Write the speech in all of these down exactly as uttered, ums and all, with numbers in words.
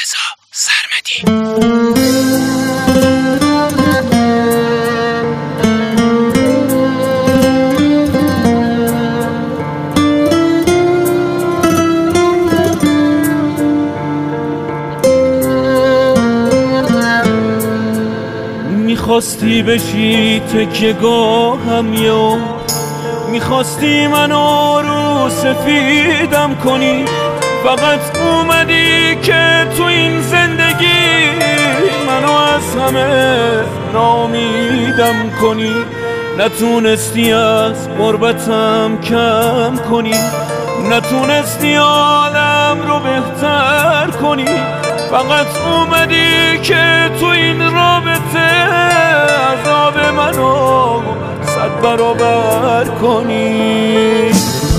رضا سرمدی. میخواستی بشی تکیه‌گاهم یا میخواستی منو رو سفیدم کنی، فقط اومدی که تو این زندگی منو از همه ناامیدم کنی. نتونستی از غربتم کم کنی، نتونستی عالم رو بهتر کنی، فقط اومدی که تو این رابطه عذاب منو صد برابر کنی.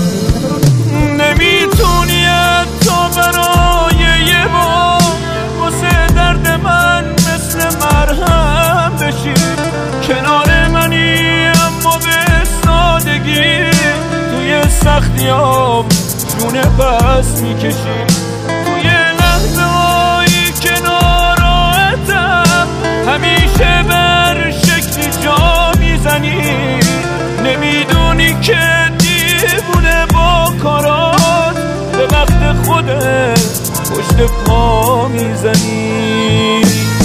نمیتونی حتی برای یه بار واسه درد من مثل مرهم بشی، کنار منی اما به سادگی توی سختیام جونه بس میکشی. توی لحظه هایی که ناراحتم همیشه بر شکلی جا میزنی، نمیدونی که دیوونه با کارات به وقت خودت پشت پا میزنی.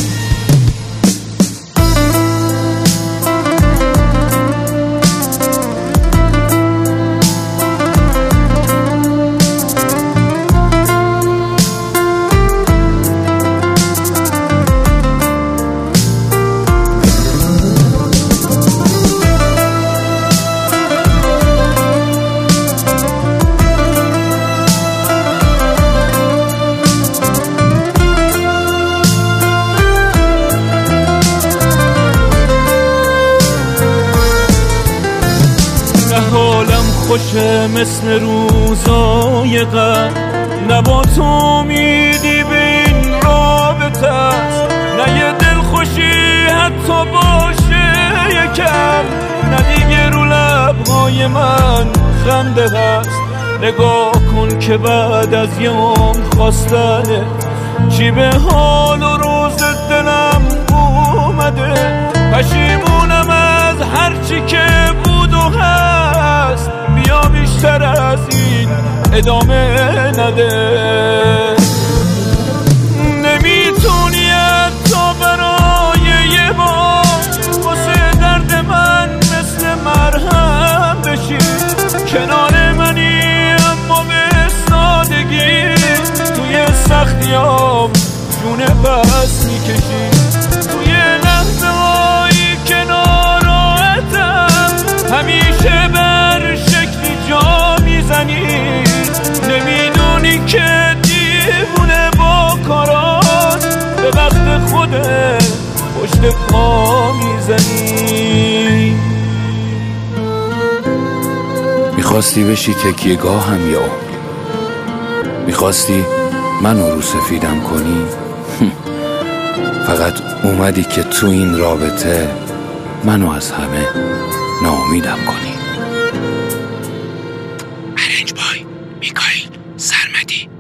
حالم خوشه مثل روزای قبل، نه با تو امیدی به این رابطه است، نه یه دل خوشی حتی باشه یکم، نه دیگه رو لبهای من خنده هست. نگاه کن که بعد از یوم خواستنه چی به حال و روز دلم اومده. پشیمونم از هرچی که بود و هست، بیا بیشتر از این ادامه نده. نمیتونی حتی برای یه بار واسه درد من مثل مرهم بشی، کنار منی اما به سادگی توی سختیام جونه بس میکشی. توی لحظه هایی که ناراحتم همیشه بر شکلی جا میزنی، نمیدونی که دیوونه با کارات به وقت خودت پشت پا میزنی. میخواستی بشی تکیه‌گاهم یا میخواستی منو رو سفیدم کنی، فقط اومدی که تو این رابطه منو از همه ناامیدم کنی. ارنج بای میکائیل سرمدی.